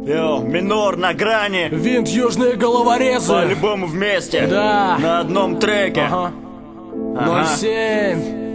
Йо, минор на грани. Винт, южные головорезы. По-любому вместе. Да. На одном треке. Ага. 07.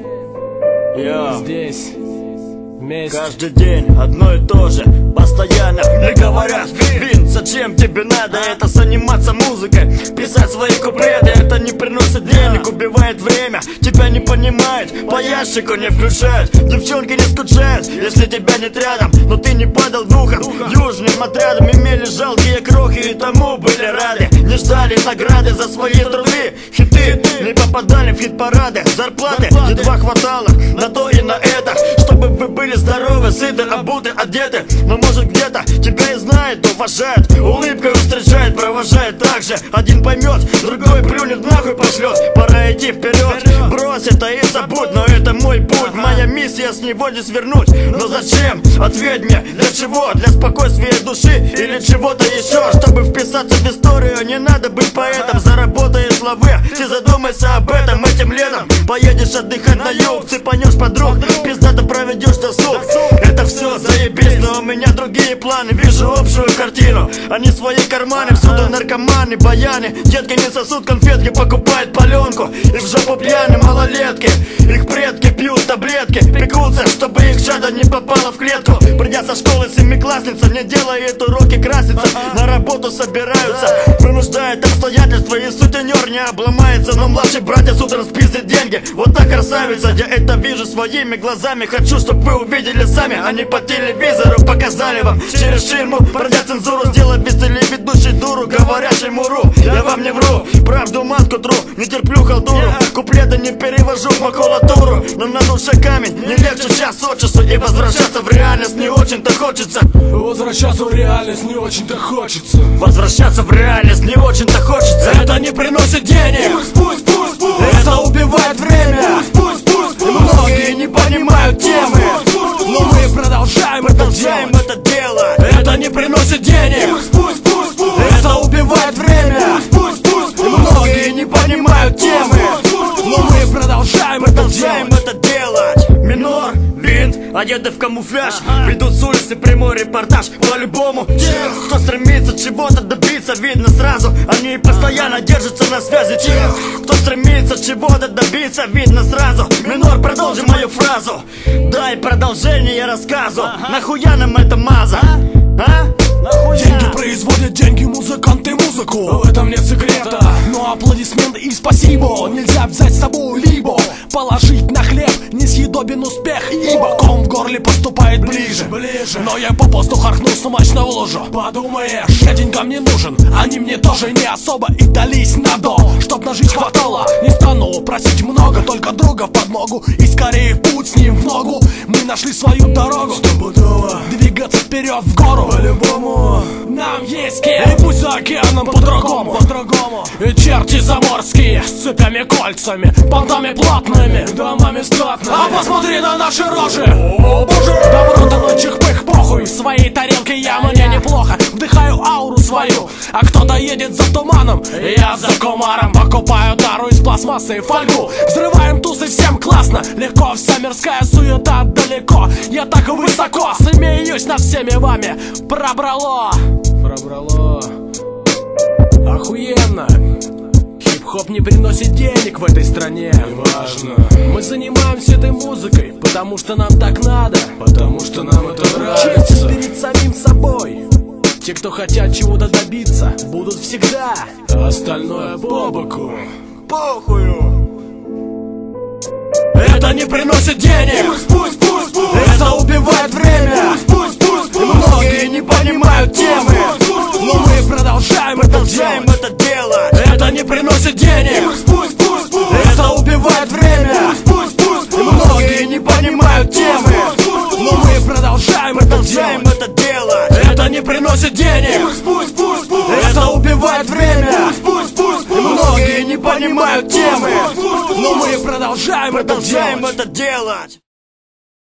Йо. Здесь. Вместе. Каждый день одно и то же. Постоянно мне говорят: Винт, зачем тебе надо это заниматься музыкой? Писать свои куплеты, это не приносит денег, убивает время. Тебя не понимают, по ящику не включают. Девчонки не скучают, если тебя нет рядом. Но ты не падал духом. Южным отрядом имели жалкие крохи, и тому были рады. Не ждали награды за свои труды. Хиты не попадали в хит-парады. Зарплаты едва хватало на то и на это, чтобы вы были здоровы, сыты, обуты, одеты. Но может где-то тебя и знает, уважает, улыбкой встречает, провожает так же. Один поймет, другой плюнет, нахуй пошлет. Пора идти вперед, брось это и забудь. Но это мой путь, моя миссия с него не свернуть. Но зачем? Ответь мне, для чего? Для спокойствия души или чего-то еще? Чтобы вписаться в историю, не надо быть поэтом. Заработаешь славы, ты задумайся об этом этим летом. Поедешь отдыхать на юг, цепанешь подруг, пиздато проведешь досуг. Это все заебись, но у меня другие планы. Вижу общую картину, они свои карманы. Всюду наркоманы, баяны. Детки не сосут конфетки, покупают паленку. И в жопу пьяны малолетки. Их предки пьют таблетки, пекутся, чтобы их чадо не попало в клетку. Придя со школы семиклассница, не делает уроки, красится, на работу собираются. Вынуждает обстоятельства, и сутенер не обломается. Но младший братец утром спиздит деньги. Вот так, красавица, я это вижу своими глазами. Хочу, чтобы вы увидели сами, а не по телевизору показали вам. Через ширму, пройдя цензуру, сделать без телеведущей дуру, говорящий муру. Я вам не вру, правду матку тру, не терплю халтуру. Куплеты не перевожу в макулатуру, но на душе камень, не легче час от часу. И возвращаться в реальность не очень-то хочется. Возвращаться в реальность не очень-то хочется. Возвращаться в реальность не очень-то хочется. Это не приносит денег. Пусть. Это убивает время. Пусть. Многие не понимают темы, но мы продолжаем это делать. Это не приносит денег. Пусть. Это убивает время. Пусть. Многие не понимают темы, но мы продолжаем это делать. Минор, винт, одеты в камуфляж, ведут с улицы прямой репортаж. По-любому тех, кто стремится чего-то добиться, видно сразу. Они постоянно держатся на связи. Тех, кто стремится чего-то добиться, видно сразу. Минор, продолжи мою фразу. Дай продолжение рассказу. Нахуя нам это маза? Деньги производят деньги, музыканты музыку. В этом нет секрета, но аплодисменты и спасибо нельзя взять с собой, либо положить на хлеб несъедобен успех, ибо ком в горле поступает ближе. Но я попусту харкнул смачно в лужу. Подумаешь, я деньгам не нужен, они мне тоже не особо и дались на до. Чтоб на жизнь хватало, не стану просить много, только друга в подмогу и скорее в путь с ним в ногу. Мы нашли свою дорогу, двигаться вперед в гору. По-любому нам есть кем, и пусть за океаном по-другому. И черти заморские с цепями, кольцами, понтами плотными, домами статными. А посмотри на наши рожи, о боже! Добро-то ночных пых, похуй. В своей тарелке я, мне неплохо. Вдыхаю ауру свою, а кто-то едет за туманом, я за кумаром. Покупаю тару из пластмассы и фольгу. Взрываем тусы, всем классно, легко. Вся мирская суета далеко, я так высоко смеюсь над всеми вами. Пробрало охуенно. Хип-хоп не приносит денег в этой стране. Важно. Мы занимаемся этой музыкой, потому что нам так надо, потому что нам это нравится. честен перед самим собой. Те, кто хотят чего-то добиться, будут всегда, А остальное по боку. похую. Это не приносит денег. Пусть. Это убивает время. Пусть. Многие не понимают темы, но мы продолжаем это делать. Это не приносит денег. Пусть. Это убивает время. Пусть. Многие не понимают темы, но мы продолжаем это делать. Это не приносит денег. Пусть. Это убивает время. Пусть. Многие не понимают темы, но мы продолжаем это делать.